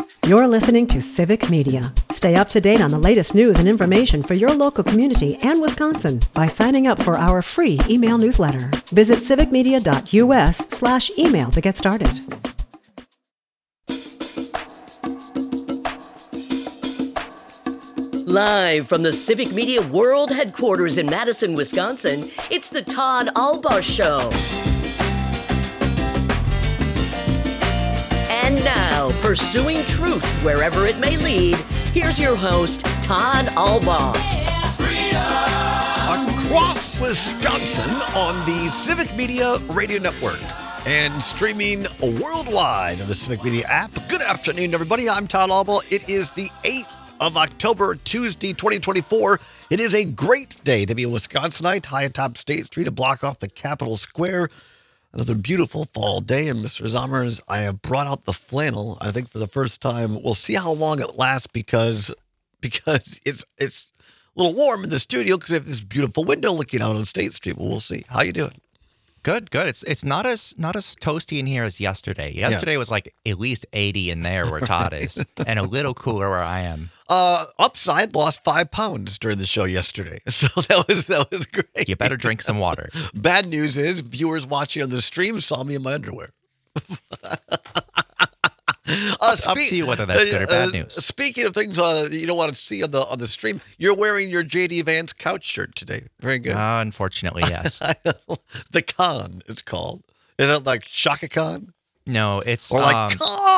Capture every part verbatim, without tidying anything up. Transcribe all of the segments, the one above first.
You're listening to Civic Media. Stay up to date on the latest news and information for your local community and Wisconsin by signing up for our free email newsletter. Visit civicmedia.us slash email to get started. Live from the Civic Media World Headquarters in Madison, Wisconsin, it's the Todd Albaugh Show. And now, pursuing truth wherever it may lead, here's your host, Todd Albaugh. Across Wisconsin on the Civic Media Radio Network and streaming worldwide on the Civic Media app. Good afternoon, everybody. I'm Todd Albaugh. It is the eighth of October, Tuesday, twenty twenty-four. It is a great day to be a Wisconsinite, high atop State Street, a block off the Capitol Square. Another beautiful fall day, and Mister Zommers, I have brought out the flannel, I think for the first time. We'll see how long it lasts because because it's it's a little warm in the studio because we have this beautiful window looking out on State Street. Well, we'll see. How you doing? Good, good. It's it's not as not as toasty in here as yesterday. Yesterday yeah. was like at least eighty in there where Todd is, and a little cooler where I am. Uh, Upside lost five pounds during the show yesterday, so that was that was great. You better drink some water. Bad news is viewers watching on the stream saw me in my underwear. uh, spe- Up to you whether that's good or bad news. Uh, speaking of things uh, you don't want to see on the on the stream, you're wearing your J D Vance couch shirt today. Very good. Uh, unfortunately, yes. The Con, it's called. Is it like Shaka Khan? No, it's or like um,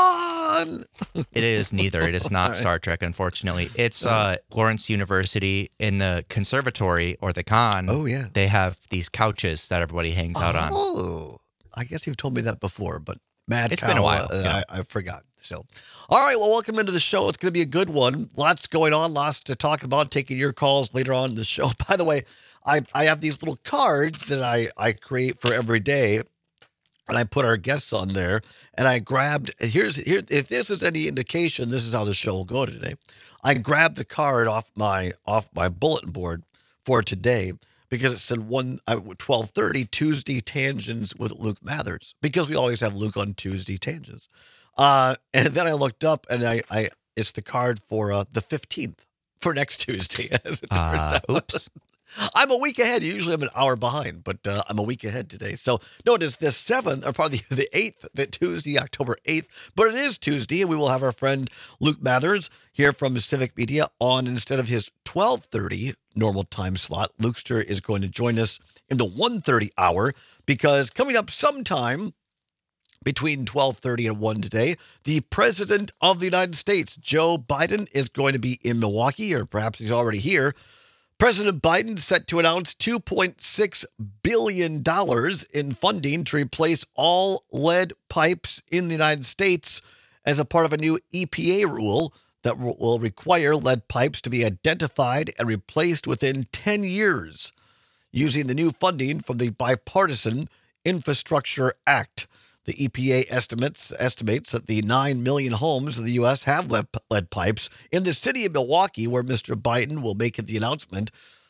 Khan. It is neither. It is not right. Star Trek, unfortunately. It's uh, Lawrence University in the conservatory or the Con. Oh yeah, they have these couches that everybody hangs out oh, on. Oh, I guess you've told me that before, but mad it's cow, been a while. Uh, yeah. I, I forgot. So, all right. Well, welcome into the show. It's going to be a good one. Lots going on. Lots to talk about. Taking your calls later on in the show. By the way, I I have these little cards that I I create for every day. And I put our guests on there, and I grabbed, here's, here. If this is any indication, this is how the show will go today. I grabbed the card off my off my bulletin board for today because it said one twelve thirty Tuesday Tangents with Luke Mathers, because we always have Luke on Tuesday Tangents. Uh, and then I looked up, and I, I it's the card for uh, the fifteenth, for next Tuesday, as it turned uh, out. Oops. I'm a week ahead. Usually I'm an hour behind, but uh, I'm a week ahead today. So notice the seventh, or probably the eighth, the Tuesday, October eighth, but it is Tuesday, and we will have our friend Luke Mathers here from Civic Media on instead of his twelve thirty normal time slot. Lukester is going to join us in the one thirty hour, because coming up sometime between twelve thirty and one today, the President of the United States, Joe Biden, is going to be in Milwaukee, or perhaps he's already here. President Biden set to announce two point six billion dollars in funding to replace all lead pipes in the United States as a part of a new E P A rule that will require lead pipes to be identified and replaced within ten years using the new funding from the Bipartisan Infrastructure Act. The E P A estimates estimates that the nine million homes in the U S have lead, lead pipes. In the city of Milwaukee, where Mister Biden will make the announcement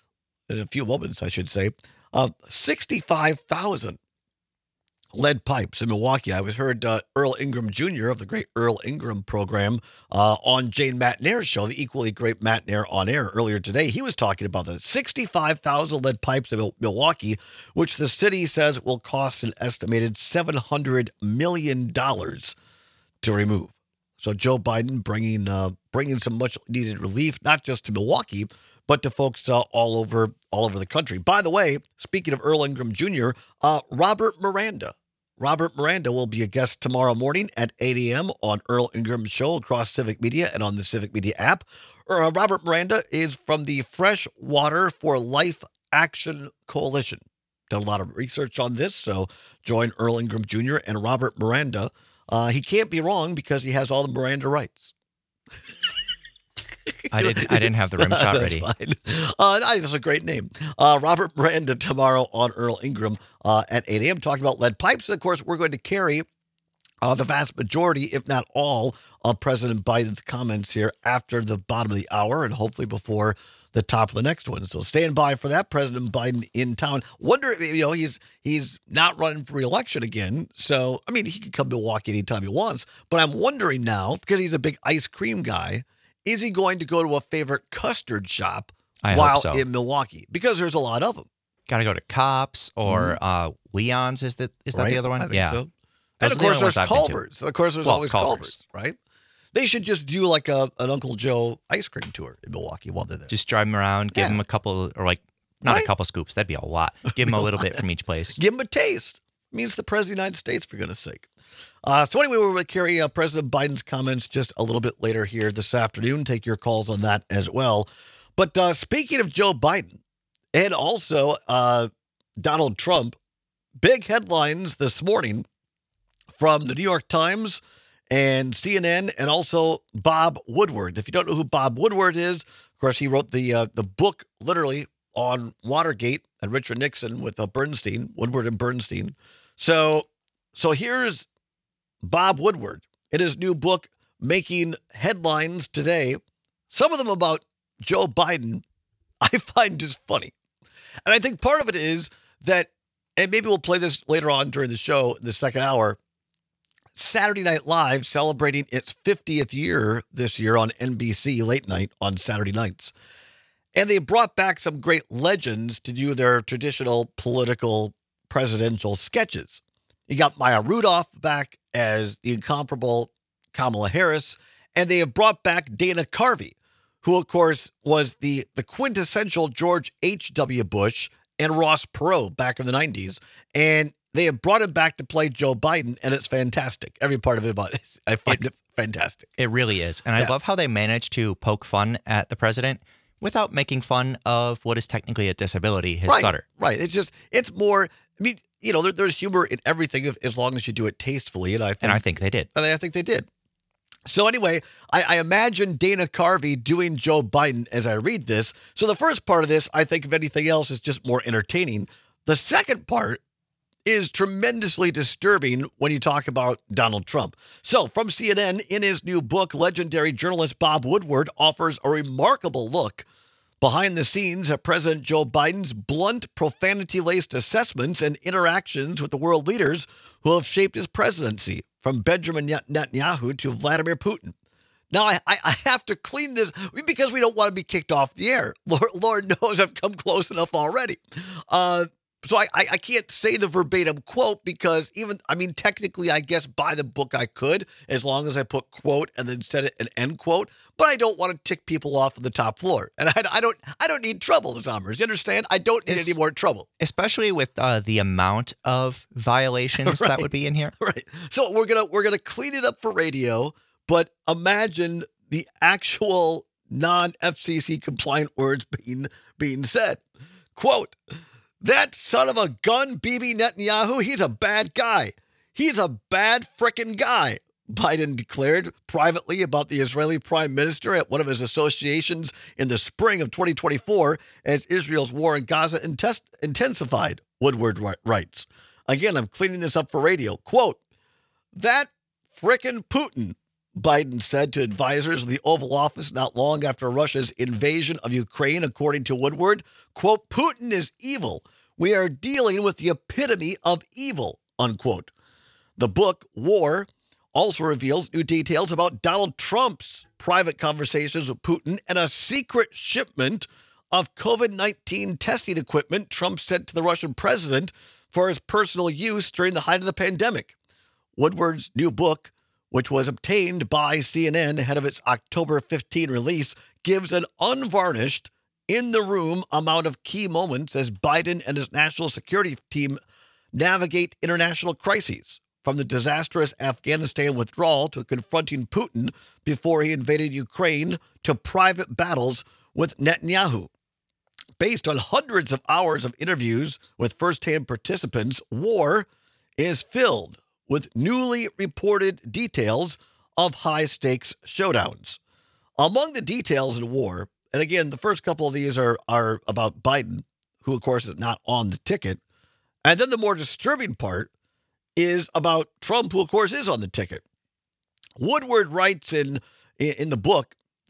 in a few moments, I should say, of sixty-five thousand lead pipes in Milwaukee. I was heard uh, Earl Ingram Junior of the great Earl Ingram program uh, on Jane McNair's show, the equally great McNair on Air, earlier today. He was talking about the sixty-five thousand lead pipes in Milwaukee, which the city says will cost an estimated seven hundred million dollars to remove. So Joe Biden bringing uh, bringing some much needed relief, not just to Milwaukee, but to folks uh, all over all over the country. By the way, speaking of Earl Ingram Junior, uh, Robert Miranda. Robert Miranda will be a guest tomorrow morning at eight a.m. on Earl Ingram's show across Civic Media and on the Civic Media app. Uh, Robert Miranda is from the Fresh Water for Life Action Coalition. Done a lot of research on this, so join Earl Ingram Junior and Robert Miranda. Uh, he can't be wrong because he has all the Miranda rights. I didn't. I didn't have the rim shot ready. Fine. Uh, I think that's a great name. Uh, Robert Miranda tomorrow on Earl Ingram uh, at eight a.m. talking about lead pipes. And of course, we're going to carry uh, the vast majority, if not all, of President Biden's comments here after the bottom of the hour, and hopefully before the top of the next one. So stand by for that. President Biden in town. Wonder, you know, he's he's not running for re-election again. So, I mean, he can come to Milwaukee anytime he wants. But I'm wondering now, because he's a big ice cream guy, is he going to go to a favorite custard shop I while hope so. in Milwaukee? Because there's a lot of them. Got to go to Cops or mm-hmm. uh, Leon's. Is that is that right? the other one? I think yeah. so. Those And of course, the there's Culver's. And of course, there's well, always Culver's. Culver's, right? They should just do like a an Uncle Joe ice cream tour in Milwaukee while they're there. Just drive them around, give Yeah. them a couple, or like, not Right. a couple scoops. That'd be a lot. Give them a little bit from each place. Give them a taste. Means the President of the United States, for goodness sake. Uh, so anyway, we're going to carry uh, President Biden's comments just a little bit later here this afternoon. Take your calls on that as well. But uh, speaking of Joe Biden and also uh, Donald Trump, big headlines this morning from the New York Times and C N N, and also Bob Woodward. If you don't know who Bob Woodward is, of course, he wrote the uh, the book literally on Watergate and Richard Nixon with uh, Bernstein, Woodward and Bernstein. So, so here's Bob Woodward in his new book, making headlines today. Some of them about Joe Biden, I find just funny. And I think part of it is that, and maybe we'll play this later on during the show, the second hour, Saturday Night Live celebrating its fiftieth year this year on N B C late night on Saturday nights. And they brought back some great legends to do their traditional political presidential sketches. You got Maya Rudolph back as the incomparable Kamala Harris, and they have brought back Dana Carvey, who, of course, was the, the quintessential George H W. Bush and Ross Perot back in the nineties. And they have brought him back to play Joe Biden, and it's fantastic. Every part of it about it, I find it, it fantastic. It really is. And I Yeah. love how they managed to poke fun at the president without making fun of what is technically a disability, his right, stutter. Right. It's just, it's more, I mean, you know, there, there's humor in everything if, as long as you do it tastefully. And I think, And I think they did. I think they did. So anyway, I, I imagine Dana Carvey doing Joe Biden as I read this. So the first part of this, I think, if anything else, is just more entertaining. The second part is tremendously disturbing when you talk about Donald Trump. So from C N N, in his new book, legendary journalist Bob Woodward offers a remarkable look behind the scenes at President Joe Biden's blunt, profanity-laced assessments and interactions with the world leaders who have shaped his presidency, from Benjamin Netanyahu to Vladimir Putin. Now, I, I have to clean this because we don't want to be kicked off the air. Lord, Lord knows I've come close enough already. Uh, so I, I, I can't say the verbatim quote because even, I mean, technically, I guess by the book I could, as long as I put quote and then set it an end quote. But I don't want to tick people off on the top floor. And I, I don't I don't need trouble, Zombers. You understand? I don't need It's- any more trouble. Especially with uh, the amount of violations Right. that would be in here. Right. So we're gonna we're gonna clean it up for radio, but imagine the actual non-F C C compliant words being being said. Quote, "That son of a gun, Bibi Netanyahu, he's a bad guy. He's a bad frickin' guy," Biden declared privately about the Israeli prime minister at one of his associations in the spring of twenty twenty-four as Israel's war in Gaza intes- intensified, Woodward ri- writes. Again, I'm cleaning this up for radio. Quote, "That frickin' Putin," Biden said to advisors in the Oval Office not long after Russia's invasion of Ukraine, according to Woodward. Quote, "Putin is evil. We are dealing with the epitome of evil," unquote. The book, War, also reveals new details about Donald Trump's private conversations with Putin and a secret shipment of COVID nineteen testing equipment Trump sent to the Russian president for his personal use during the height of the pandemic. Woodward's new book, which was obtained by C N N ahead of its October fifteenth release, gives an unvarnished, in-the-room amount of key moments as Biden and his national security team navigate international crises, from the disastrous Afghanistan withdrawal to confronting Putin before he invaded Ukraine to private battles with Netanyahu. Based on hundreds of hours of interviews with first-hand participants, War is filled with newly reported details of high-stakes showdowns. Among the details in War, and again, the first couple of these are, are about Biden, who, of course, is not on the ticket. And then the more disturbing part is about Trump, who, of course, is on the ticket. Woodward writes in, in the book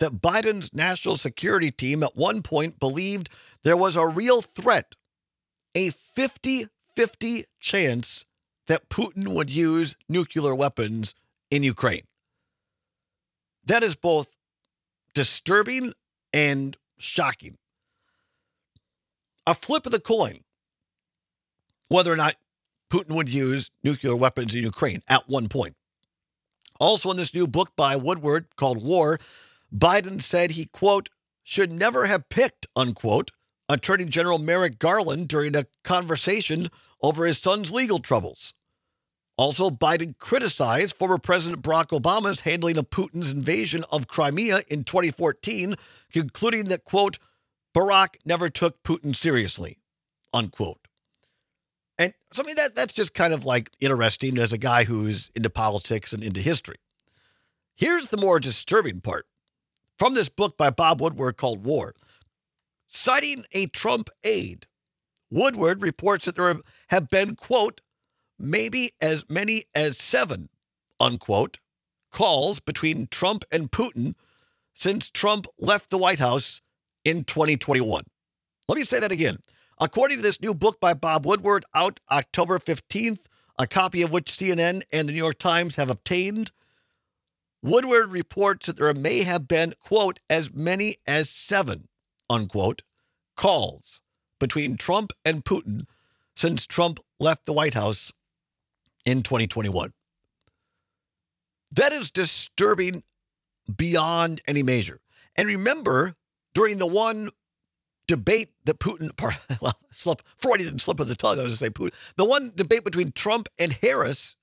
that Biden's national security team at one point believed there was a real threat, a fifty-fifty chance that Putin would use nuclear weapons in Ukraine. That is both disturbing and shocking. A flip of the coin, whether or not Putin would use nuclear weapons in Ukraine at one point. Also in this new book by Woodward called War, Biden said he, quote, should never have picked, unquote, Attorney General Merrick Garland during a conversation over his son's legal troubles. Also, Biden criticized former President Barack Obama's handling of Putin's invasion of Crimea in twenty fourteen, concluding that, quote, Barack never took Putin seriously, unquote. And so, I mean, that, that's just kind of like interesting as a guy who's into politics and into history. Here's the more disturbing part. From this book by Bob Woodward called War, citing a Trump aide, Woodward reports that there have been, quote, maybe as many as seven, unquote, calls between Trump and Putin since Trump left the White House in twenty twenty-one. Let me say that again. According to this new book by Bob Woodward, out October fifteenth, a copy of which C N N and the New York Times have obtained, Woodward reports that there may have been, quote, as many as seven, unquote, calls between Trump and Putin since Trump left the White House in twenty twenty-one. That is disturbing beyond any measure. And remember, during the one debate that Putin, well, slip, Freudian slip of the tongue, I was going to say Putin, the one debate between Trump and Harris,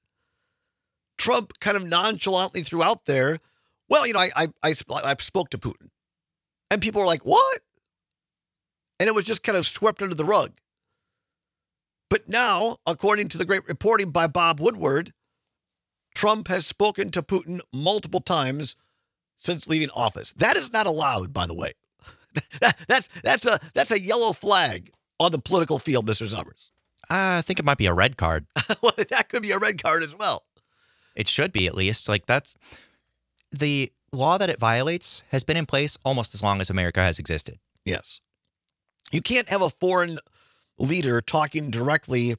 Trump kind of nonchalantly threw out there, well, you know, I, I, I, I spoke to Putin. And people were like, what? And it was just kind of swept under the rug. But now, according to the great reporting by Bob Woodward, Trump has spoken to Putin multiple times since leaving office. That is not allowed, by the way. that's that's a that's a yellow flag on the political field, Mister Summers. Uh, I think it might be a red card. Well, that could be a red card as well. It should be, at least. Like, that's the law that it violates has been in place almost as long as America has existed. Yes. You can't have a foreign leader talking directly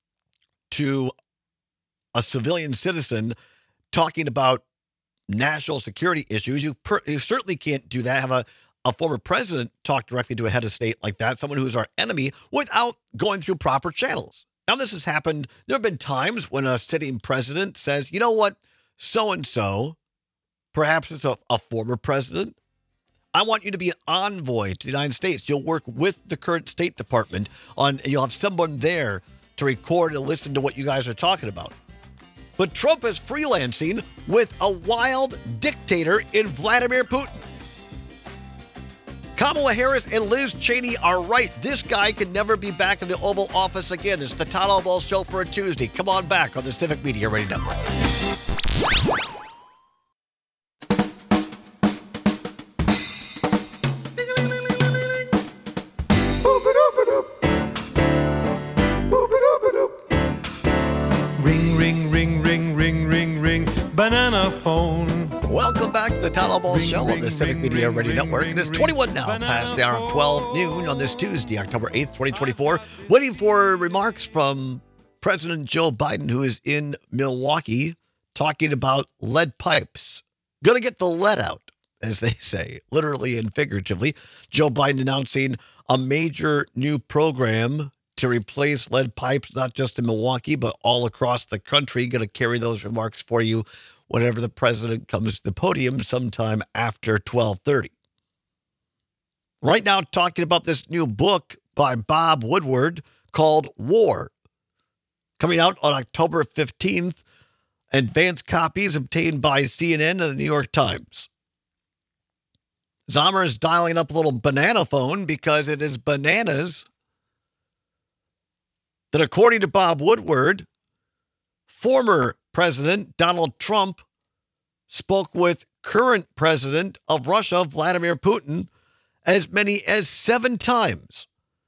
to a civilian citizen talking about national security issues. You, per, you certainly can't do that. Have a, a former president talk directly to a head of state like that, someone who is our enemy, without going through proper channels. Now, this has happened. There have been times when a sitting president says, you know what, so-and-so, perhaps it's a, a former president, I want you to be an envoy to the United States. You'll work with the current State Department on, you'll have someone there to record and listen to what you guys are talking about. But Trump is freelancing with a wild dictator in Vladimir Putin. Kamala Harris and Liz Cheney are right. This guy can never be back in the Oval Office again. It's the Todd Albaugh Show for a Tuesday. Come on back on the Civic Media Radio Network. Ring, ring, ring, ring, ring, ring, ring, banana phone. Welcome back to the Todd Albaugh Ring, Show ring, on the Civic ring, Media ring, Radio ring, Network. ring, It is ring, twenty-one now, banana past the hour of twelve noon on this Tuesday, October eighth, twenty twenty-four. Waiting for remarks from President Joe Biden, who is in Milwaukee, talking about lead pipes. Gonna get the lead out, as they say, literally and figuratively. Joe Biden announcing a major new program to replace lead pipes, not just in Milwaukee, but all across the country. Going to carry those remarks for you whenever the president comes to the podium sometime after twelve thirty. Right now, talking about this new book by Bob Woodward called War, coming out on October fifteenth. Advanced copies obtained by C N N and the New York Times. Zomer is dialing up a little banana phone because it is bananas that, according to Bob Woodward, former President Donald Trump spoke with current President of Russia, Vladimir Putin, as many as seven times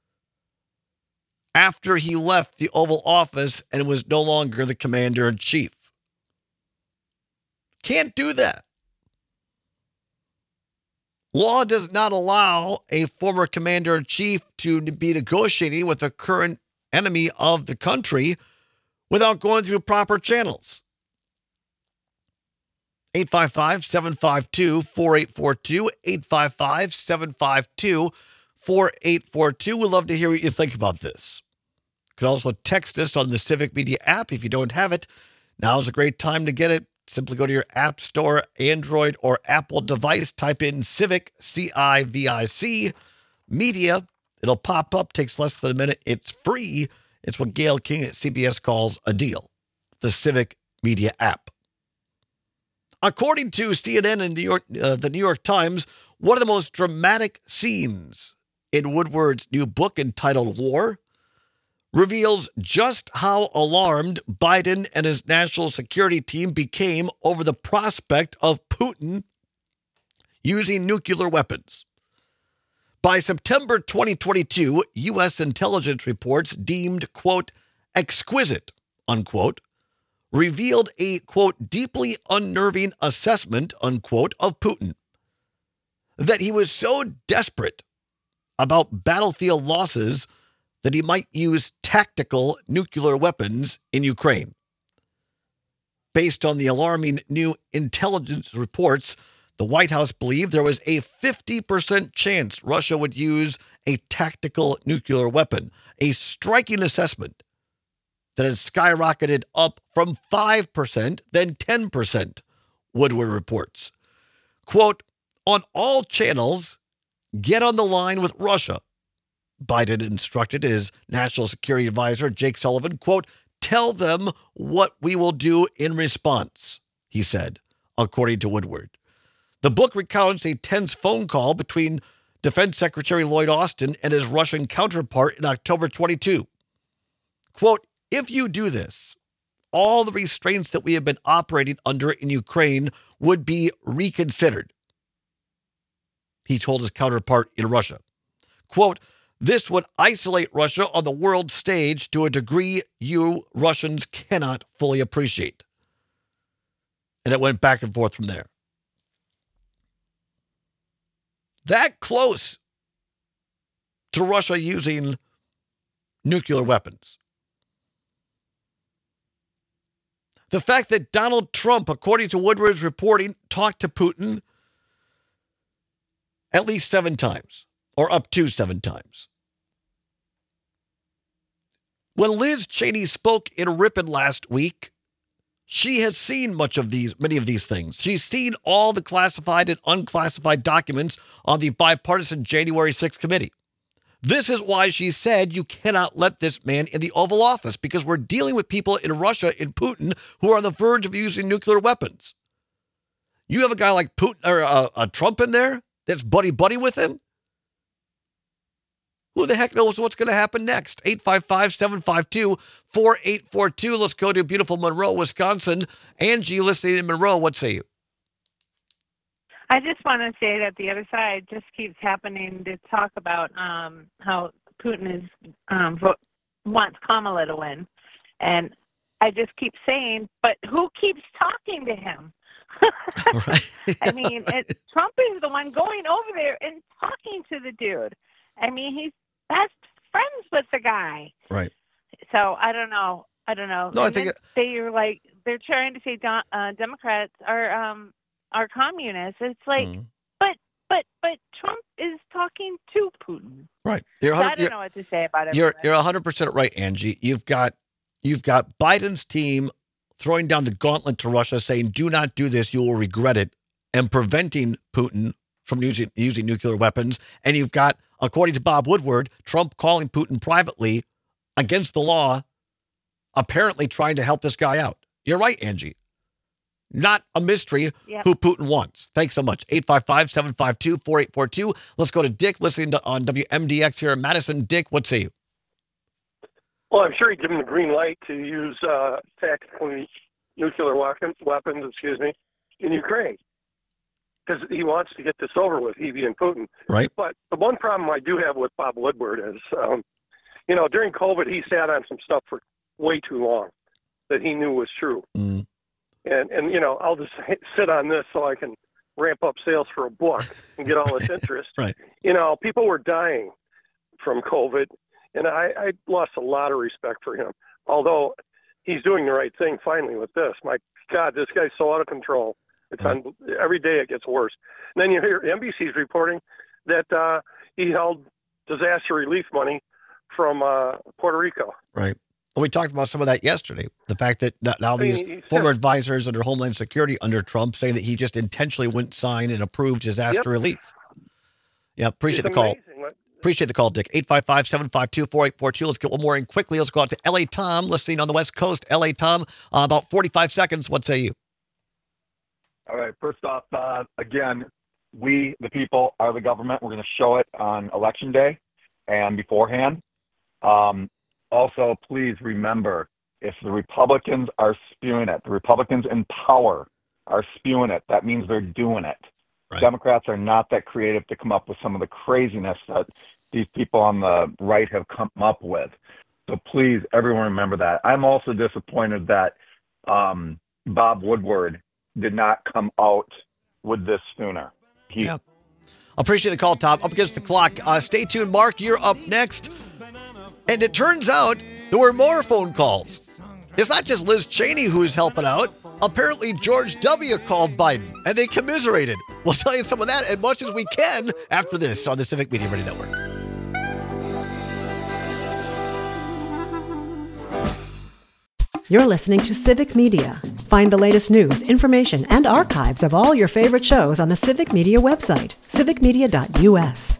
after he left the Oval Office and was no longer the commander-in-chief. Can't do that. Law does not allow a former commander-in-chief to be negotiating with a current enemy of the country without going through proper channels. eight five five, seven five two, four eight four two, eight five five, seven five two, four eight four two. We'd love to hear what you think about this. You can also text us on the Civic Media app if you don't have it. Now's a great time to get it. Simply go to your App Store, Android or Apple device, type in Civic, C I V I C, Media. It'll pop up, takes less than a minute. It's free. It's what Gail King at C B S calls a deal, the Civic Media app. According to C N N and New York, uh, the New York Times, one of the most dramatic scenes in Woodward's new book entitled War reveals just how alarmed Biden and his national security team became over the prospect of Putin using nuclear weapons. By September twenty twenty-two, U S intelligence reports deemed, quote, exquisite, unquote, revealed a, quote, deeply unnerving assessment, unquote, of Putin. That he was so desperate about battlefield losses that he might use tactical nuclear weapons in Ukraine. Based on the alarming new intelligence reports, the White House believed there was a fifty percent chance Russia would use a tactical nuclear weapon, a striking assessment that had skyrocketed up from five percent, then ten percent, Woodward reports. Quote, on all channels, get on the line with Russia, Biden instructed his national security advisor, Jake Sullivan, quote, tell them what we will do in response, he said, according to Woodward. The book recounts a tense phone call between Defense Secretary Lloyd Austin and his Russian counterpart in October twenty-two. Quote, if you do this, all the restraints that we have been operating under in Ukraine would be reconsidered, he told his counterpart in Russia. Quote, this would isolate Russia on the world stage to a degree you Russians cannot fully appreciate. And it went back and forth from there. That close to Russia using nuclear weapons. The fact that Donald Trump, according to Woodward's reporting, talked to Putin at least seven times, or up to seven times. When Liz Cheney spoke in Ripon last week, she has seen much of these, many of these things. She's seen all the classified and unclassified documents on the bipartisan January sixth committee. This is why she said you cannot let this man in the Oval Office, because we're dealing with people in Russia, in Putin, who are on the verge of using nuclear weapons. You have a guy like Putin or uh, uh, Trump in there that's buddy-buddy with him? Who the heck knows what's going to happen next? eight five five, seven five two, four eight four two. Let's go to beautiful Monroe, Wisconsin. Angie, listening in Monroe, what say you? I just want to say that the other side just keeps happening to talk about um, how Putin is um, vo- wants Kamala to win. And I just keep saying, but who keeps talking to him? Right. I mean, it, Trump is the one going over there and talking to the dude. I mean, he's best friends with the guy. Right. So I don't know. I don't know. No, and I think it, they're like they're trying to say don, uh, Democrats are um, are communists. It's like, mm. but but but Trump is talking to Putin. Right. You're so I don't know what to say about it. You're you're one hundred percent right, Angie. You've got you've got Biden's team throwing down the gauntlet to Russia, saying, "Do not do this; you will regret it," and preventing Putin from using using nuclear weapons. And you've got, according to Bob Woodward, Trump calling Putin privately against the law, apparently trying to help this guy out. You're right, Angie. Not a mystery yep. who Putin wants. Thanks so much. eight five five, seven five two, four eight four two. Let's go to Dick, listening to, on W M D X here in Madison. Dick, what say you? Well, I'm sure he'd give him the green light to use uh, tactical nuclear weapons, weapons, excuse me, in Ukraine, because he wants to get this over with, he being Putin. Right. But the one problem I do have with Bob Woodward is, um, you know, during COVID, he sat on some stuff for way too long that he knew was true. Mm. And, and you know, I'll just sit on this so I can ramp up sales for a book and get all this interest. Right. You know, people were dying from COVID, and I, I lost a lot of respect for him. Although he's doing the right thing finally with this. My God, this guy's so out of control. It's Right. on every day it gets worse. And then you hear N B C's reporting that uh, he held disaster relief money from uh, Puerto Rico. Right. Well, we talked about some of that yesterday. The fact that now now I mean, these he- former advisors under Homeland Security under Trump say that he just intentionally wouldn't sign and approve disaster Yep. relief. Yeah, appreciate It's the call. amazing what- Appreciate the call, Dick. eight five five, seven five two, four eight four two. Let's get one more in quickly. Let's go out to L A Tom, listening on the West Coast. L A Tom, uh, about forty-five seconds. What say you? All right. First off, uh, again, we, the people, are the government. We're going to show it on Election Day and beforehand. Um, also, please remember, if the Republicans are spewing it, the Republicans in power are spewing it, that means they're doing it. Right. Democrats are not that creative to come up with some of the craziness that these people on the right have come up with. So please, everyone remember that. I'm also disappointed that um, Bob Woodward did not come out with this sooner. He, Yeah. Appreciate the call, Tom. Up against the clock. Uh, stay tuned, Mark. You're up next. And it turns out there were more phone calls. It's not just Liz Cheney who's helping out. Apparently, George W. called Biden, and they commiserated. We'll tell you some of that as much as we can after this on the Civic Media Radio Network. You're listening to Civic Media. Find the latest news, information, and archives of all your favorite shows on the Civic Media website, civic media dot u s.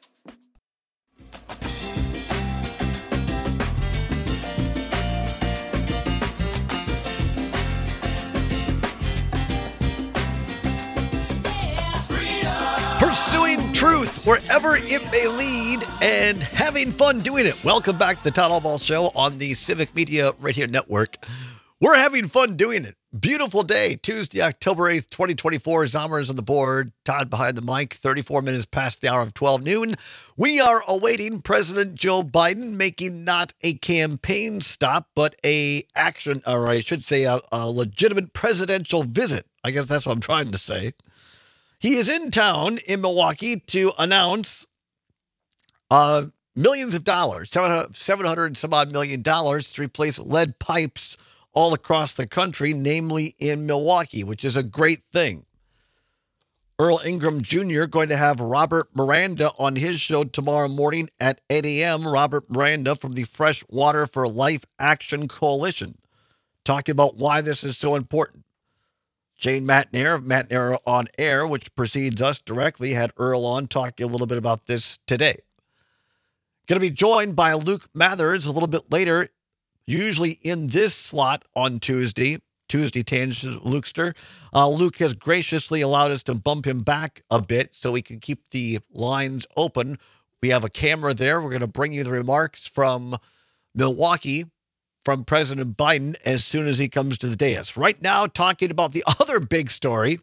Pursuing truth wherever it may lead and having fun doing it. Welcome back to the Todd Allball Show on the Civic Media Radio Network. We're having fun doing it. Beautiful day, Tuesday, October eighth, twenty twenty-four. Zomer's on the board. Todd behind the mic, thirty-four minutes past the hour of twelve noon. We are awaiting President Joe Biden making not a campaign stop, but a action, or I should say a, a legitimate presidential visit. I guess that's what I'm trying to say. He is in town in Milwaukee to announce uh, millions of dollars, seven hundred some odd million dollars to replace lead pipes all across the country, namely in Milwaukee, which is a great thing. Earl Ingram Junior going to have Robert Miranda on his show tomorrow morning at eight a.m. Robert Miranda from the Fresh Water for Life Action Coalition, talking about why this is so important. Jane Matnair of Matnair on Air, which precedes us directly, had Earl on talking a little bit about this today. Going to be joined by Luke Mathers a little bit later, usually in this slot on Tuesday, Tuesday Tangent Lukester. Uh, Luke has graciously allowed us to bump him back a bit so we can keep the lines open. We have a camera there. We're going to bring you the remarks from Milwaukee from President Biden as soon as he comes to the dais. Right now, talking about the other big story.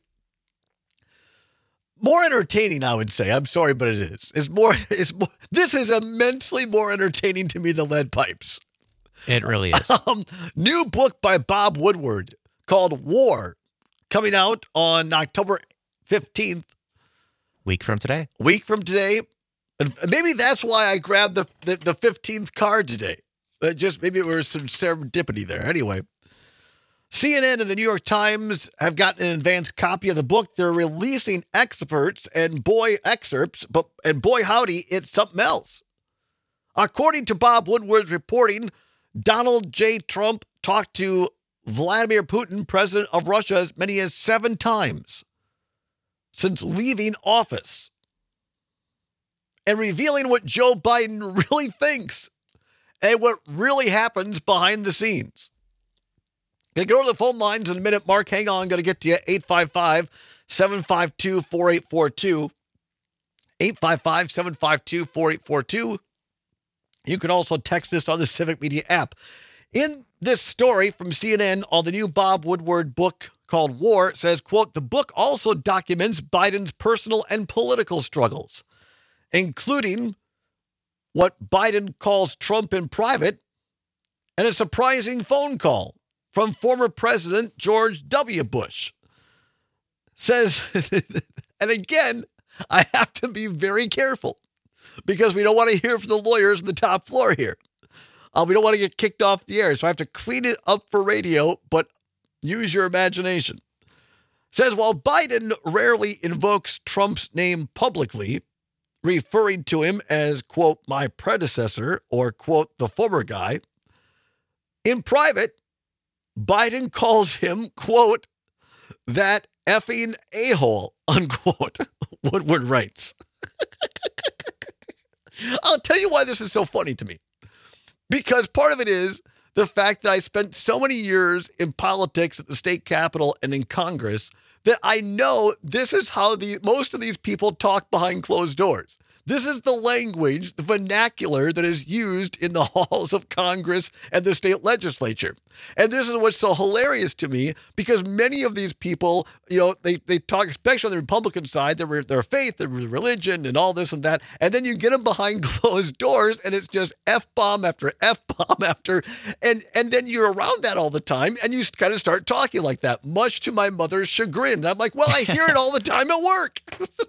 More entertaining, I would say. I'm sorry, but it is. It's more, it's more, this is immensely more entertaining to me than lead pipes. It really is. Um, new book by Bob Woodward called War, coming out on October fifteenth. Week from today. Week from today. And maybe that's why I grabbed the, the, the fifteenth card today. Uh, just maybe there was some serendipity there. Anyway, C N N and the New York Times have gotten an advanced copy of the book. They're releasing excerpts and boy excerpts, but and boy howdy, it's something else. According to Bob Woodward's reporting, Donald J. Trump talked to Vladimir Putin, president of Russia, as many as seven times since leaving office, and revealing what Joe Biden really thinks and what really happens behind the scenes. Going to go to the phone lines in a minute. Mark, hang on. Going to get to you. eight five five, seven five two, four eight four two. eight five five, seven five two, four eight four two. You can also text us on the Civic Media app. In this story from C N N on the new Bob Woodward book called War, it says, quote, the book also documents Biden's personal and political struggles, including what Biden calls Trump in private and a surprising phone call from former President George W. Bush. says, and again, I have to be very careful because we don't want to hear from the lawyers on the top floor here. Uh, we don't want to get kicked off the air, so I have to clean it up for radio, but use your imagination. Says, while Biden rarely invokes Trump's name publicly, referring to him as, quote, my predecessor or, quote, the former guy, in private, Biden calls him, quote, that effing a-hole, unquote, Woodward writes. I'll tell you why this is so funny to me. Because part of it is the fact that I spent so many years in politics at the state capitol and in Congress that I know this is how the most of these people talk behind closed doors. This is the language, the vernacular that is used in the halls of Congress and the state legislature. And this is what's so hilarious to me, because many of these people, you know, they, they talk, especially on the Republican side, their, their faith, their religion, and all this and that. And then you get them behind closed doors, and it's just F-bomb after F-bomb after. And, and then you're around that all the time, and you kind of start talking like that, much to my mother's chagrin. And I'm like, well, I hear it all the time at work.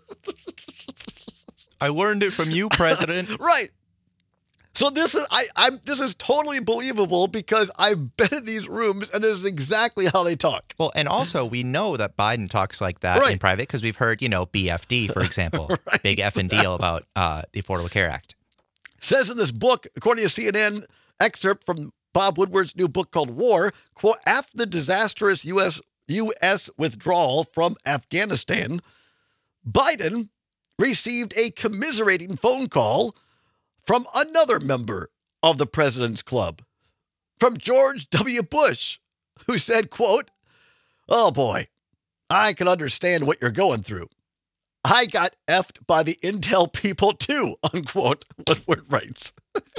I learned it from you, President. Right. So this is I I this is totally believable because I've been in these rooms and this is exactly how they talk. Well, and also we know that Biden talks like that Right. in private because we've heard, you know, B F D, for example, Right. big F and deal about uh, the Affordable Care Act. Says in this book, according to C N N, excerpt from Bob Woodward's new book called War, quote, after the disastrous U S U S withdrawal from Afghanistan, Biden received a commiserating phone call from another member of the president's club, from George W. Bush, who said, quote, oh boy, I can understand what you're going through. I got effed by the intel people too, unquote, Woodward writes.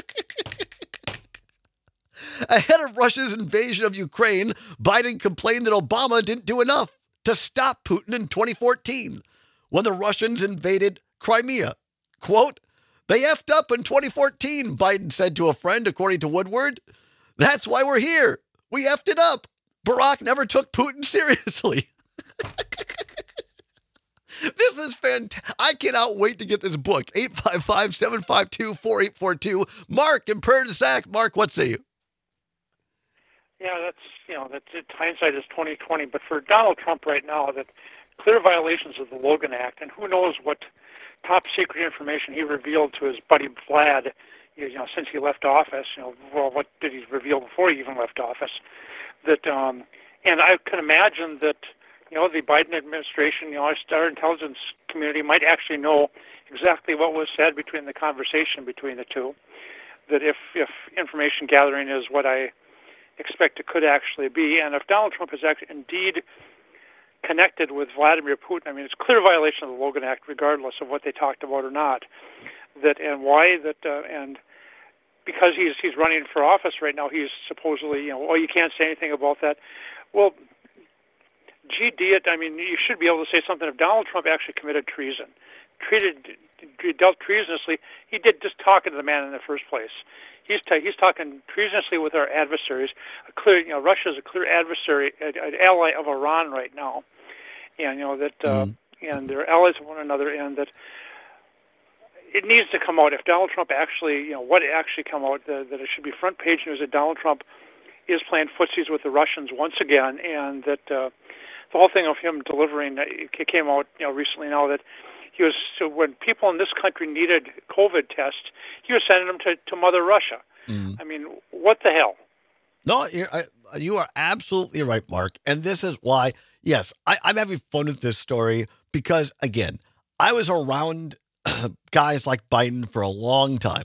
Ahead of Russia's invasion of Ukraine, Biden complained that Obama didn't do enough to stop Putin in twenty fourteen. When the Russians invaded Crimea. Quote, they effed up in twenty fourteen, Biden said to a friend, according to Woodward. That's why we're here. We effed it up. Barack never took Putin seriously. This is fantastic. I cannot wait to get this book. eight five five, seven five two, four eight four two. Mark in Prairie du Sac. Mark, what say you? Yeah, that's, you know, that's hindsight is twenty twenty. But for Donald Trump right now, that clear violations of the Logan Act, and who knows what top secret information he revealed to his buddy Vlad, you know, since he left office. You know, well, what did he reveal before he even left office? That, um, and I can imagine that, you know, the Biden administration, you know, our intelligence community might actually know exactly what was said between the conversation between the two. That if if information gathering is what I expect it could actually be, and if Donald Trump is actually indeed connected with Vladimir Putin, I mean, it's a clear violation of the Logan Act, regardless of what they talked about or not. That and why that uh, and because he's he's running for office right now, he's supposedly, you know, oh, you can't say anything about that. Well, gee, it. I mean, you should be able to say something. If Donald Trump actually committed treason, treated dealt treasonously, he did just talking to the man in the first place. He's t- he's talking treasonously with our adversaries. A clear, you know, Russia is a clear adversary, an ally of Iran right now, and you know that, uh, mm. and they're allies of one another, and that it needs to come out. If Donald Trump actually, you know, what actually come out, the, that it should be front page news that Donald Trump is playing footsies with the Russians once again, and that uh, the whole thing of him delivering, it came out, you know, recently now that he was, so when people in this country needed COVID tests, he was sending them to, to Mother Russia. Mm. I mean, what the hell? No, you're, I, you are absolutely right, Mark. And this is why, yes, I, I'm having fun with this story because, again, I was around guys like Biden for a long time.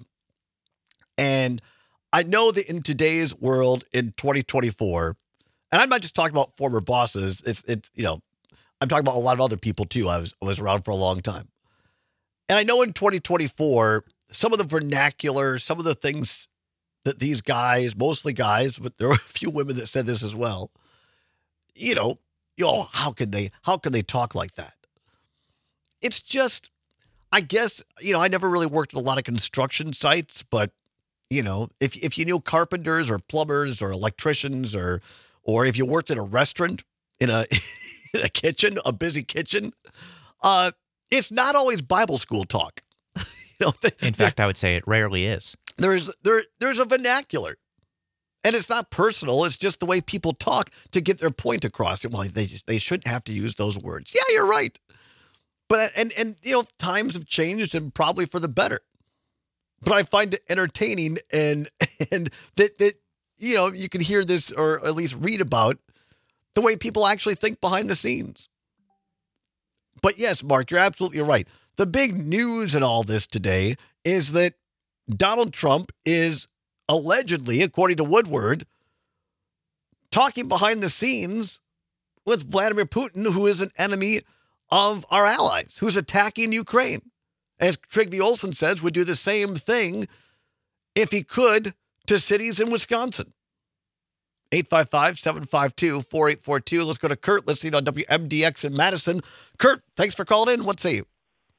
And I know that in today's world, in twenty twenty-four, and I'm not just talking about former bosses, it's, it's you know, I'm talking about a lot of other people, too. I was I was around for a long time. And I know in twenty twenty-four, some of the vernacular, some of the things that these guys, mostly guys, but there were a few women that said this as well, you know, yo, how could they, how can they talk like that? It's just, I guess, you know, I never really worked at a lot of construction sites, but, you know, if if you knew carpenters or plumbers or electricians or or if you worked in a restaurant in a in a kitchen, a busy kitchen. Uh, it's not always Bible school talk. you know, the, In fact, I would say it rarely is. There's there there's a vernacular. And it's not personal. It's just the way people talk to get their point across. Well, they just, they shouldn't have to use those words. Yeah, you're right. But and and you know, times have changed and probably for the better. But I find it entertaining and and that that you know, you can hear this or at least read about the way people actually think behind the scenes. But yes, Mark, you're absolutely right. The big news in all this today is that Donald Trump is allegedly, according to Woodward, talking behind the scenes with Vladimir Putin, who is an enemy of our allies, who's attacking Ukraine. As Trygve Olsen says, would do the same thing if he could to cities in Wisconsin. eight five five, seven five two, four eight four two. Let's go to Kurt, listening on W M D X in Madison. Kurt, thanks for calling in. What say you?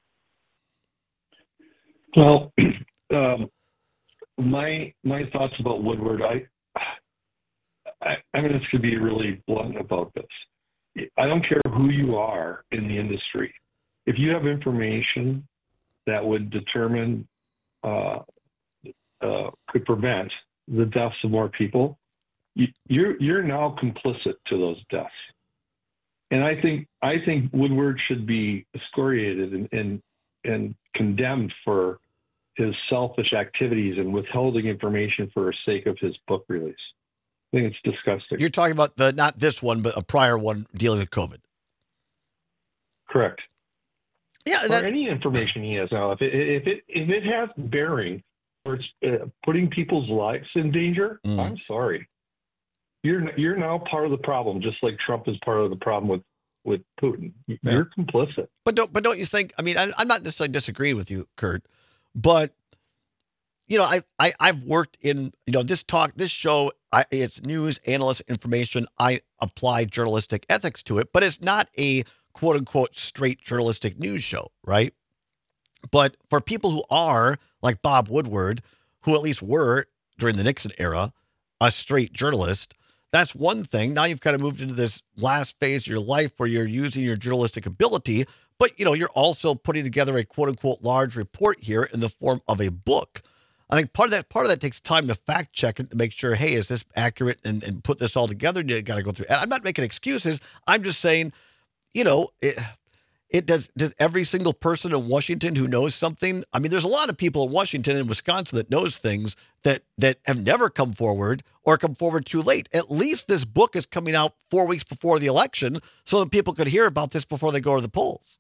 Well, um, My my thoughts about Woodward, I, I I'm just going to be really blunt about this. I don't care who you are in the industry. If you have information that would determine, uh, uh, could prevent the deaths of more people, you, you're you're now complicit to those deaths. And I think I think Woodward should be excoriated and and, and condemned for his selfish activities and withholding information for the sake of his book release. I think it's disgusting. You're talking about the not this one, but a prior one dealing with COVID. Correct. Yeah, or that, any information he has now. If it if it if it has bearing or it's uh, putting people's lives in danger, Mm. I'm sorry. You're you're now part of the problem, just like Trump is part of the problem with with Putin. You're Yeah. complicit. But don't but don't you think? I mean, I, I'm not necessarily disagreeing with you, Kurt, but you know, I, I I've worked in you know this talk, this show. I, it's news, analyst information. I apply journalistic ethics to it, but it's not a quote unquote straight journalistic news show, right? But for people who are like Bob Woodward, who at least were during the Nixon era, a straight journalist, that's one thing. Now you've kind of moved into this last phase of your life where you're using your journalistic ability, but you know, you're also putting together a quote unquote large report here in the form of a book. I think part of that part of that takes time to fact check it to make sure, hey, is this accurate and, and put this all together? You got to go through. And I'm not making excuses. I'm just saying, you know, it, it does. Does every single person in Washington who knows something? I mean, there's a lot of people in Washington and Wisconsin that knows things that that have never come forward or come forward too late. At least this book is coming out four weeks before the election, so that people could hear about this before they go to the polls.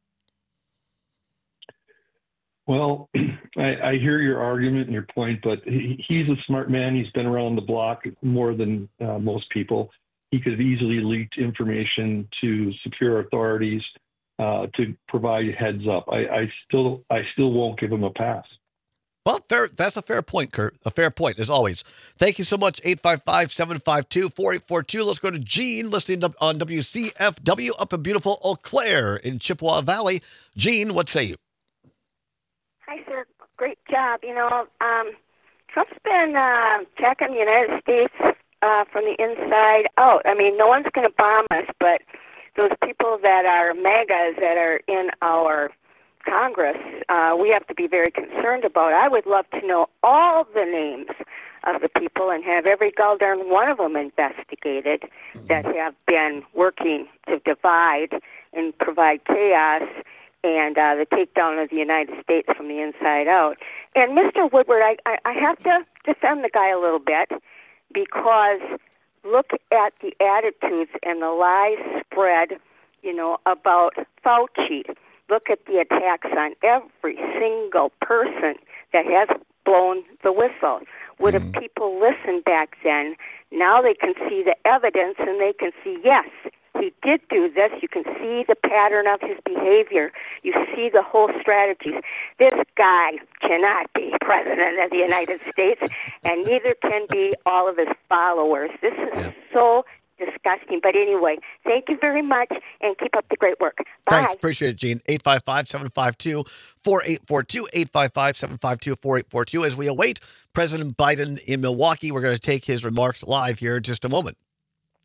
Well, I, I hear your argument and your point, but he, he's a smart man. He's been around the block more than uh, most people. He could have easily leaked information to secure authorities uh, to provide heads up. I, I still, I still won't give him a pass. Well, fair. That's a fair point, Kurt. A fair point, as always. Thank you so much. eight five five, seven five two, four eight four two. Let's go to Gene, listening on W C F W up in beautiful Eau Claire in Chippewa Valley. Gene, what say you? Hi, sir. Great job. You know, um, Trump's been uh, attacking the United States uh, from the inside out. I mean, no one's going to bomb us, but those people that are MAGAs that are in our Congress, uh, we have to be very concerned about. I would love to know all the names of the people and have every gall darn one of them investigated that have been working to divide and provide chaos and uh, the takedown of the United States from the inside out. And Mister Woodward, I, I, I have to defend the guy a little bit because look at the attitudes and the lies spread, you know, about Fauci. Look at the attacks on every single person that has blown the whistle. Would have people listened back then, now they can see the evidence and they can see, yes, he did do this. You can see the pattern of his behavior. You see the whole strategies. This guy cannot be president of the United States, and neither can be all of his followers. This is Yeah. so disgusting. But anyway, thank you very much, and keep up the great work. Bye. Thanks. Appreciate it, Gene. eight five five, seven five two, four eight four two, eight five five, seven five two, four eight four two. As we await President Biden in Milwaukee, we're going to take his remarks live here in just a moment.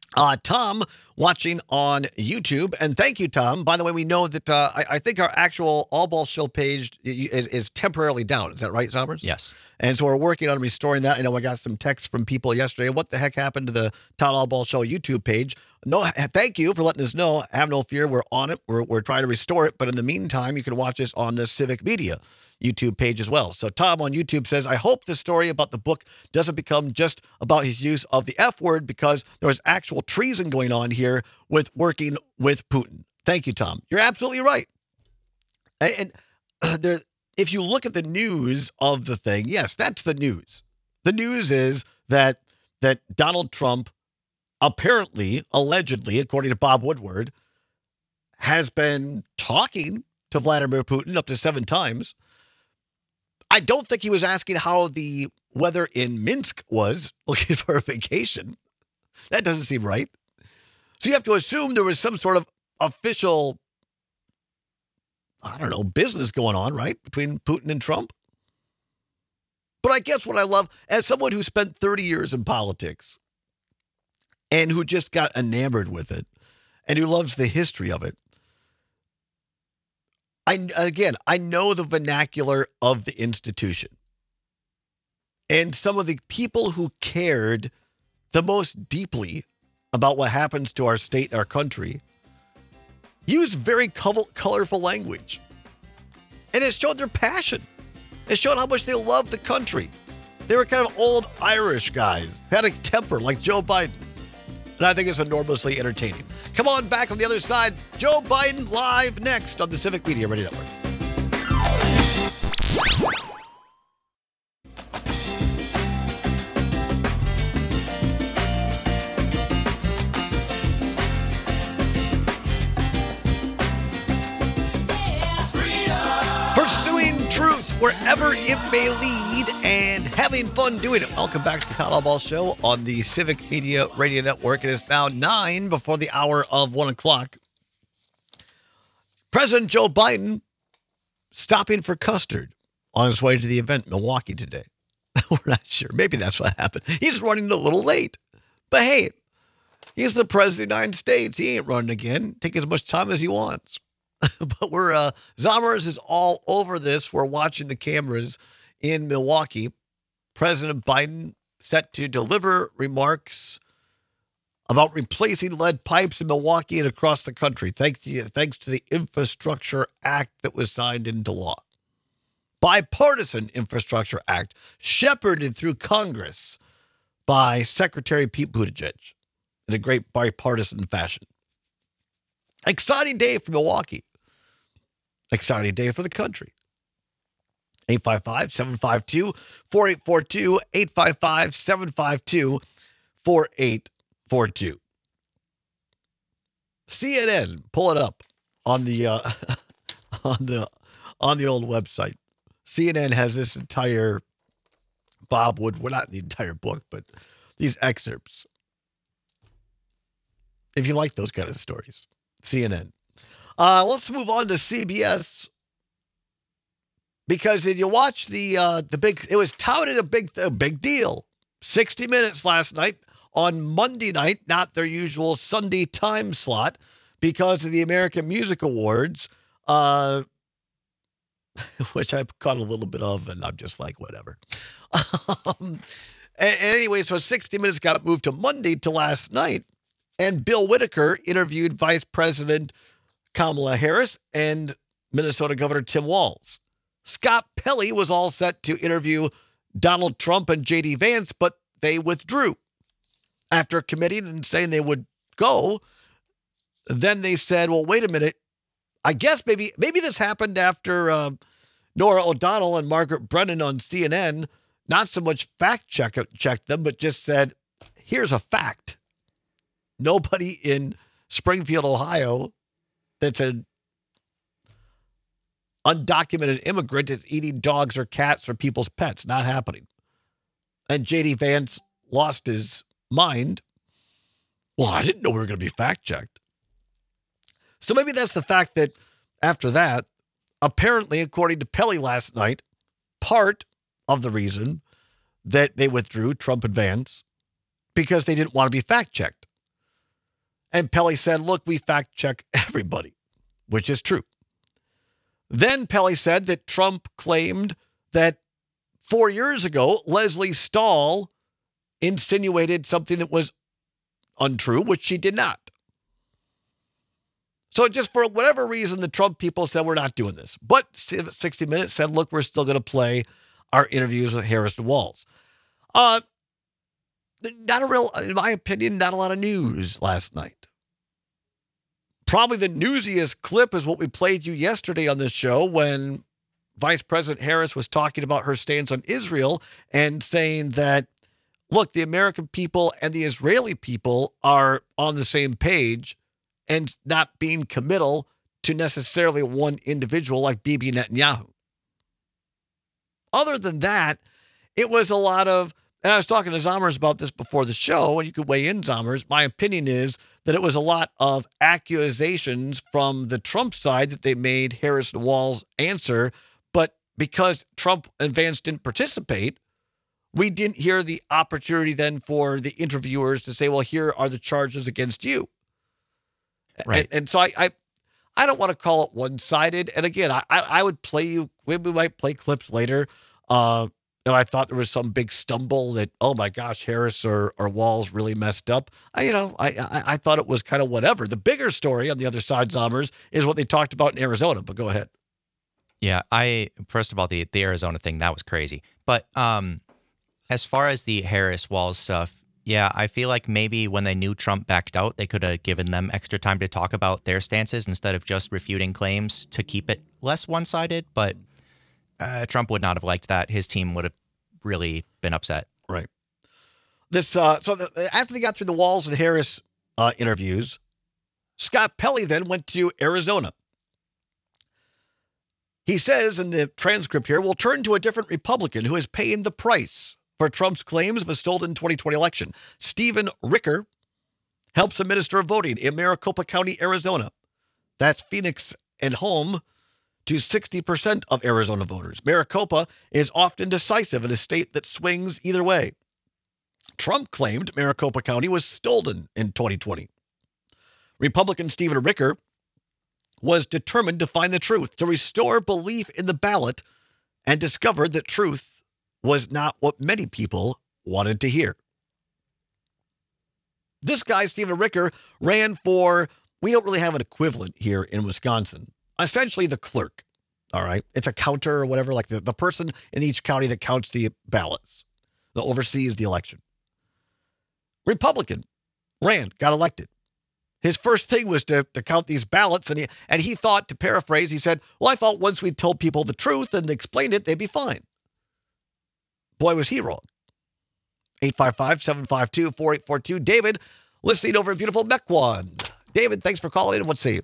Uh, Tom watching on YouTube, and thank you, Tom. By the way, we know that uh, I, I think our actual All Ball Show page is, is temporarily down. Is that right, Sommers? Yes. And so we're working on restoring that. I know I got some texts from people yesterday. What the heck happened to the Todd All Ball Show YouTube page? No, thank you for letting us know. Have no fear. We're on it. We're, we're trying to restore it. But in the meantime, you can watch us on the Civic Media YouTube page as well. So Tom on YouTube says, I hope the story about the book doesn't become just about his use of the F word, because there was actual treason going on here with working with Putin. Thank you, Tom. You're absolutely right. And, and uh, there, if you look at the news of the thing, yes, that's the news. The news is that that Donald Trump apparently, allegedly, according to Bob Woodward, has been talking to Vladimir Putin up to seven times. I don't think he was asking how the weather in Minsk was, looking for a vacation. That doesn't seem right. So you have to assume there was some sort of official, I don't know, business going on, right, between Putin and Trump. But I guess what I love, as someone who spent thirty years in politics and who just got enamored with it and who loves the history of it, I, again, I know the vernacular of the institution. And some of the people who cared the most deeply about what happens to our state, our country, use very colorful language. And it showed their passion. It showed how much they loved the country. They were kind of old Irish guys, had a temper like Joe Biden. And I think it's enormously entertaining. Come on back on the other side. Joe Biden live next on the Civic Media Radio Network. Pursuing truth wherever it may lead and having fun doing it. Welcome back to the Todd All Ball Show on the Civic Media Radio Network. It is now nine before the hour of one o'clock. President Joe Biden stopping for custard on his way to the event in Milwaukee today. We're not sure. Maybe that's what happened. He's running a little late. But hey, he's the president of the United States. He ain't running again. Take as much time as he wants. But we're, uh, Zommers is all over this. We're watching the cameras in Milwaukee. President Biden set to deliver remarks about replacing lead pipes in Milwaukee and across the country, thanks to, thanks to the Infrastructure Act that was signed into law. Bipartisan Infrastructure Act shepherded through Congress by Secretary Pete Buttigieg in a great bipartisan fashion. Exciting day for Milwaukee. Exciting day for the country. eight five five, seven five two, four eight four two, eight five five, seven five two, four eight four two. C N N, pull it up on the uh, on the on the old website. C N N has this entire Bob Wood, well, not the entire book, but these excerpts. If you like those kind of stories, C N N. Uh, let's move on to C B S, because if you watch the uh, the big, it was touted a big a big deal. sixty minutes last night on Monday night, not their usual Sunday time slot, because of the American Music Awards, uh, which I caught a little bit of, and I'm just like, whatever. um, and, and anyway, so sixty minutes got moved to Monday to last night, and Bill Whitaker interviewed Vice President Kamala Harris and Minnesota Governor Tim Walz. Scott Pelley was all set to interview Donald Trump and J D Vance, but they withdrew. After committing and saying they would go, then they said, well, wait a minute. I guess maybe maybe this happened after uh, Nora O'Donnell and Margaret Brennan on C N N not so much fact check checked them, but just said, here's a fact. Nobody in Springfield, Ohio, that's an undocumented immigrant is eating dogs or cats or people's pets. Not happening. And J D Vance lost his mind. Well, I didn't know we were going to be fact-checked. So maybe that's the fact that after that, apparently, according to Pelley last night, part of the reason that they withdrew Trump and Vance, because they didn't want to be fact-checked. And Pelley said, look, we fact check everybody, which is true. Then Pelley said that Trump claimed that four years ago, Leslie Stahl insinuated something that was untrue, which she did not. So just for whatever reason, the Trump people said, we're not doing this. But sixty minutes said, look, we're still going to play our interviews with Harris and Walz. Uh, not a real, in my opinion, not a lot of news last night. Probably the newsiest clip is what we played you yesterday on this show when Vice President Harris was talking about her stance on Israel and saying that, look, the American people and the Israeli people are on the same page and not being committal to necessarily one individual like Bibi Netanyahu. Other than that, it was a lot of, and I was talking to Zommers about this before the show, and you could weigh in, Zommers. My opinion is that it was a lot of accusations from the Trump side that they made Harris and Walz answer, but because Trump and Vance didn't participate, we didn't hear the opportunity then for the interviewers to say, well, here are the charges against you. Right. And, and so I, I I don't want to call it one-sided. And again, I, I would play you, we might play clips later. Uh, and I thought there was some big stumble that, oh my gosh, Harris or, or Walz really messed up. I, you know, I, I, I thought it was kind of whatever. The bigger story on the other side, Zommers, is what they talked about in Arizona. But go ahead. Yeah, I, first of all, the, the Arizona thing, that was crazy. But um, as far as the Harris-Walz stuff, yeah, I feel like maybe when they knew Trump backed out, they could have given them extra time to talk about their stances instead of just refuting claims to keep it less one-sided. But uh, Trump would not have liked that. His team would have really been upset. Right. This uh, so the, after they got through the Walz and Harris uh, interviews, Scott Pelley then went to Arizona. He says in the transcript here, we'll turn to a different Republican who is paying the price for Trump's claims of a stolen twenty twenty election. Stephen Ricker helps administer voting in Maricopa County, Arizona. That's Phoenix and home to sixty percent of Arizona voters. Maricopa is often decisive in a state that swings either way. Trump claimed Maricopa County was stolen in twenty twenty. Republican Stephen Ricker was determined to find the truth, to restore belief in the ballot, and discovered that truth was not what many people wanted to hear. This guy, Stephen Ricker, ran for, we don't really have an equivalent here in Wisconsin, essentially the clerk, all right? It's a counter or whatever, like the, the person in each county that counts the ballots, that oversees the election. Republican, ran, got elected. His first thing was to, to count these ballots, and he, and he thought, to paraphrase, he said, well, I thought once we told people the truth and explained it, they'd be fine. Boy, was he wrong. eight five five, seven five two, four eight four two. David, listening over in beautiful Mequon. David, thanks for calling in. What's say you?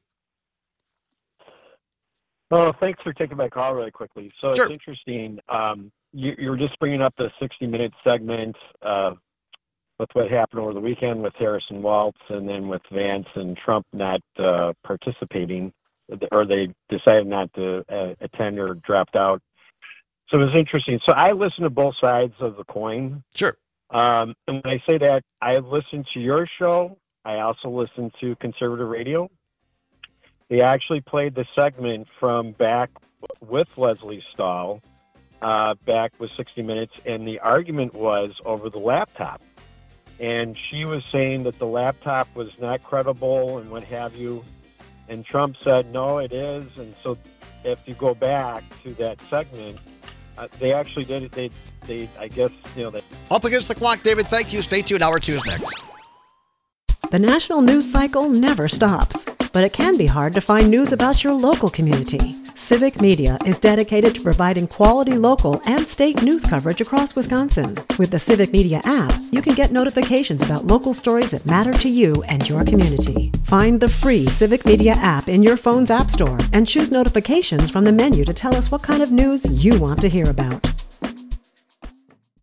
Oh, thanks for taking my call really quickly. So Sure. It's interesting. Um, you, you were just bringing up the sixty-minute segment uh, with what happened over the weekend with Harris and Walz, and then with Vance and Trump not uh, participating, or they decided not to uh, attend or dropped out. So it was interesting. So I listen to both sides of the coin. Sure. Um, and when I say that, I listen to your show. I also listen to conservative radio. They actually played the segment from back with Leslie Stahl, uh, back with sixty minutes, and the argument was over the laptop. And she was saying that the laptop was not credible and what have you. And Trump said, no, it is. And so if you go back to that segment, uh, they actually did it. They, they, I guess, you know, they. Up against the clock, David. Thank you. Stay tuned. Hour two is next. The national news cycle never stops, but it can be hard to find news about your local community. Civic Media is dedicated to providing quality local and state news coverage across Wisconsin. With the Civic Media app, you can get notifications about local stories that matter to you and your community. Find the free Civic Media app in your phone's app store and choose notifications from the menu to tell us what kind of news you want to hear about.